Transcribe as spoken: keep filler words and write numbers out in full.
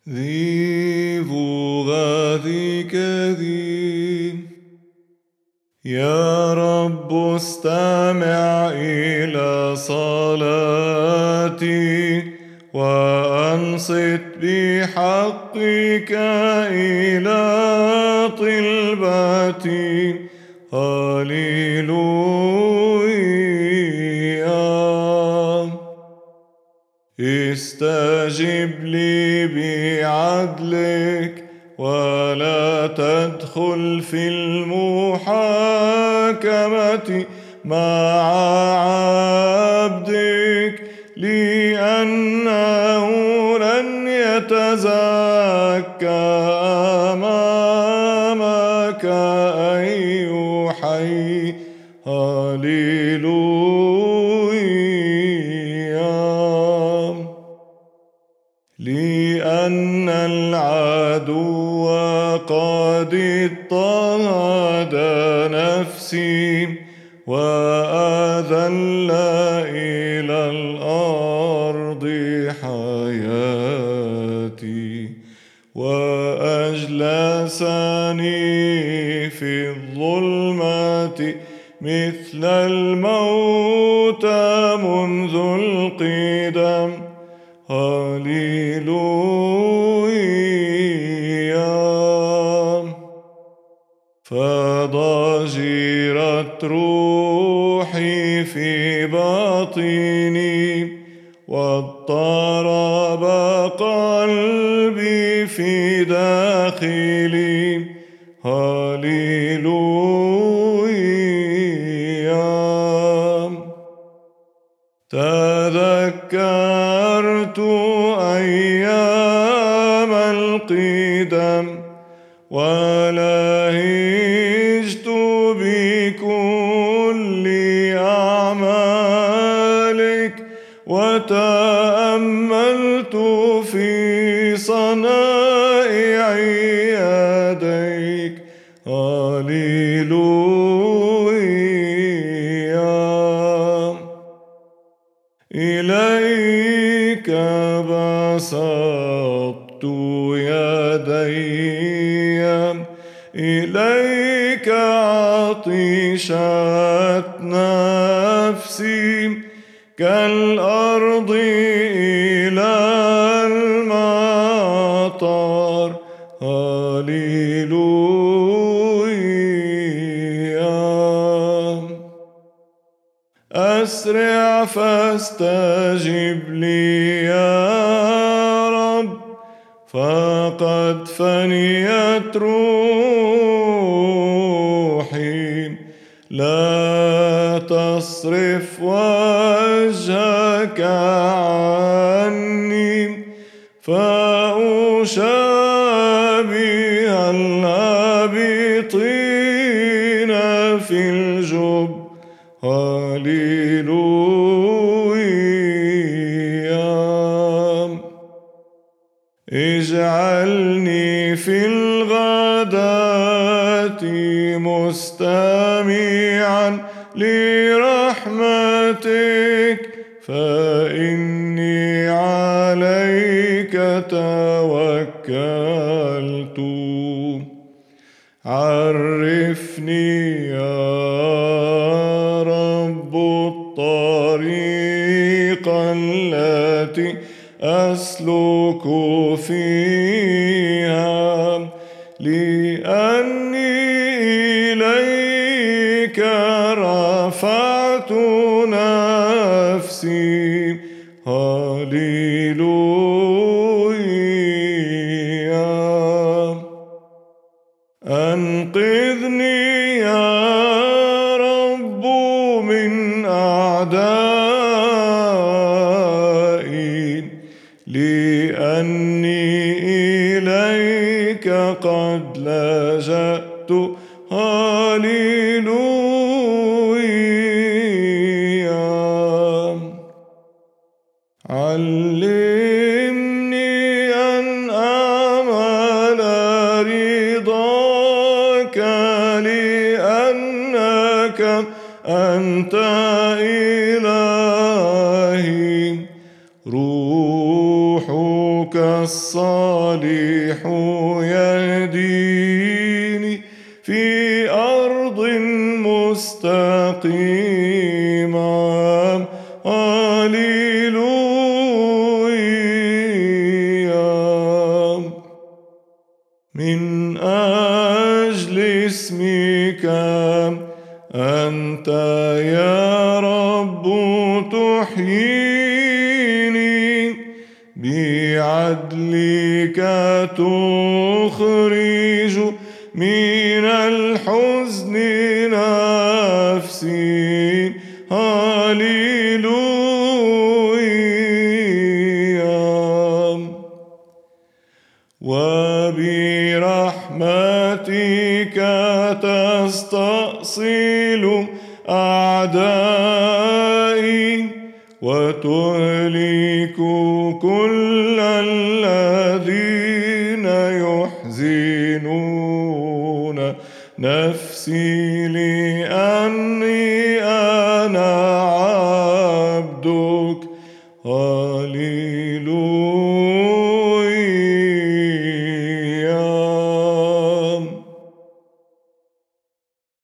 ذي بغاثي كذيب. يا رب استمع إلى صلاتي وأنصت بحقك إلى طلبتي. هاليلويا. استجب لي بعدلك ولا تدخل في المحاكمة مع عبدك، لأنه لن يتزكى أمامك أي حي. هاليلويا. لأن العدو قد اضطهد نفسي وأذل إلى الأرض حياتي، وأجلسني في الظلمة مثل الموتى منذ القدم. هاليلويا. فضجرت روحي في باطني واضطرب قلبي في داخلي. هاليلويا. تذكرت أيام القدم ولهجت بكل أعمالك وتأملت في صنائع يديك. هاليلويا. إليك بسطت يدي، إليك عطشت نفسي كالأرض إلى المطر. هاليلويا. أسرع فاستجب لي يا رب، فقد فنيت روحي. لا تصرف وجهك عني فأشابه الهابطين في الجب. هاليلويا. اجعلني في الغداة مستمعا لرحمتك، فإني عليك توكلت. عرفني يا رب الطريق التي أسلك فيها، لأني إليك رفعت نفسي. هاليلويا. أنقذني يا رب من أعدائي، لأني إليك قد لجأت. هاليلويا. علمني أن آمل رضاك، لأنك أنت إلهي. روح عبدك الصالح يهديني في أرض مستقيمة. هللويا. من أجل اسمك أنت يا رب تحييني، بعدلك تخرج من الحزن نفسي. هللويا. وبرحمتك تستأصل أعدائي وتهلك كل الذين يحزنون نفسي، لأني أنا عبدك. هللويا.